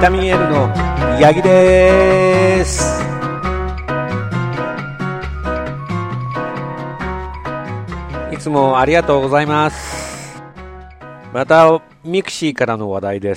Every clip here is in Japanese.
タミン L の八木です。いつもありがとうございます。またミクシーからの話題です。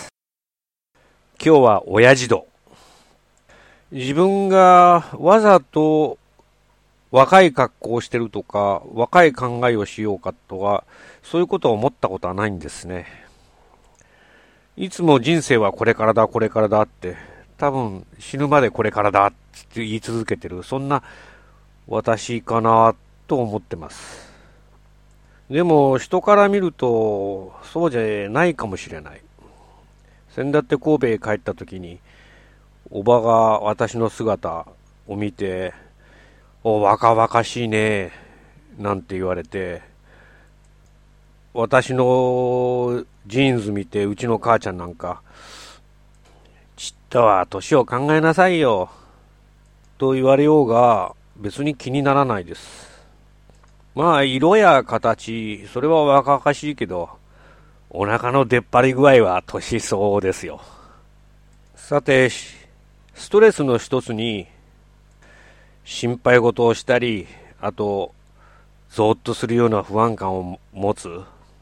今日は親父度。自分がわざと若い格好をしてるとか若い考えをしようかとかそういうことを思ったことはないんですね。いつも人生はこれからだこれからだって多分死ぬまでこれからだって言い続けてる、そんな私かなと思ってます。でも人から見るとそうじゃないかもしれない。先だって神戸へ帰った時におばが私の姿を見て、お若々しいねなんて言われて、私のジーンズ見てうちの母ちゃんなんか、ちっとは年を考えなさいよと言われようが別に気にならないです。まあ色や形それは若々しいけど、お腹の出っ張り具合は年相応ですよ。さて、ストレスの一つに心配事をしたり、あとゾーッとするような不安感を持つ、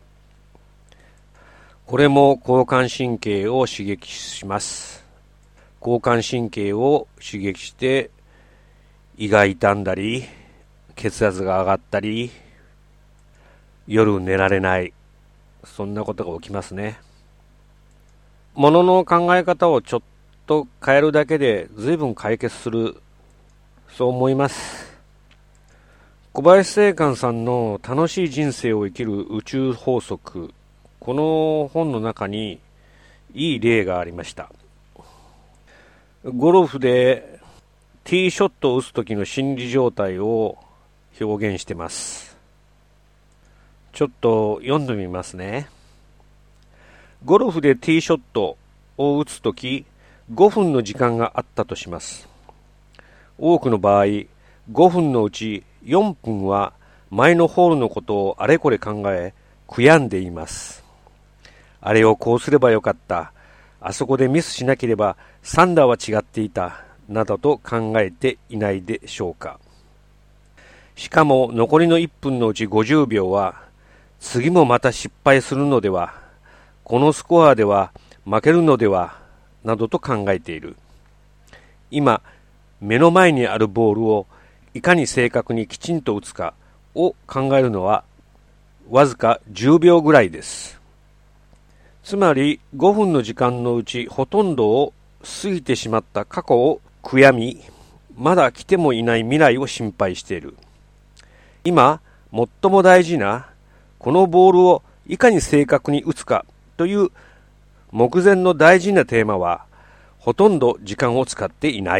これも交感神経を刺激します。交感神経を刺激して胃が痛んだり血圧が上がったり夜寝られない、そんなことが起きますね。物の考え方をちょっと変えるだけで随分解決する、そう思います。小林正観さんの楽しい人生を生きる宇宙法則、この本の中にいい例がありました。ゴルフでティーショットを打つ時の心理状態を表現してます。ちょっと読んでみますね。ゴルフでティーショットを打つとき5分の時間があったとします。多くの場合5分のうち4分は前のホールのことをあれこれ考え悔やんでいます。あれをこうすればよかった、あそこでミスしなければ3打は違っていたなどと考えていないでしょうか。しかも残りの1分のうち50秒は次もまた失敗するのでは、このスコアでは負けるのではなどと考えている。今目の前にあるボールをいかに正確にきちんと打つかを考えるのはわずか10秒ぐらいです。つまり5分の時間のうちほとんどを過ぎてしまった過去を悔やみ、まだ来てもいない未来を心配している。今最も大事なこのボールをいかに正確に打つかという目前の大事なテーマはほとんど時間を使っていない。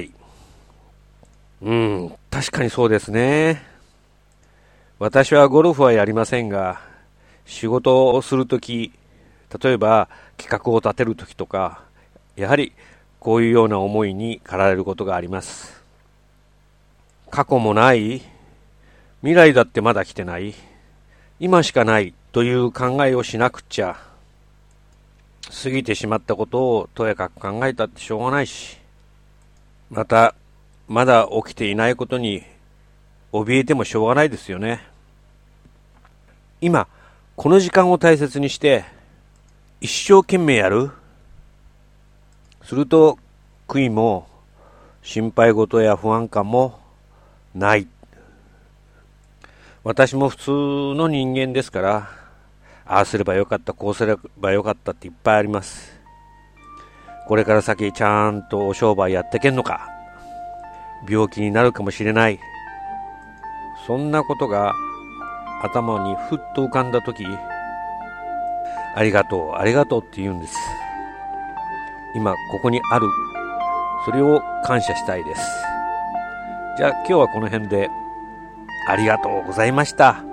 確かにそうですね。私はゴルフはやりませんが、仕事をするとき、例えば企画を立てるときとか、やはりこういうような思いに駆られることがあります。過去もない、未来だってまだ来てない、今しかないという考えをしなくちゃ、過ぎてしまったことをとやかく考えたってしょうがないし、またまだ起きていないことに怯えてもしょうがないですよね。今この時間を大切にして一生懸命やる。すると悔いも心配事や不安感もない。私も普通の人間ですから、ああすればよかったこうすればよかったっていっぱいあります。これから先ちゃんとお商売やってけんのか、病気になるかもしれない、そんなことが頭にふっと浮かんだとき、ありがとうありがとうって言うんです。今ここにある、それを感謝したいです。じゃあ今日はこの辺で、ありがとうございました。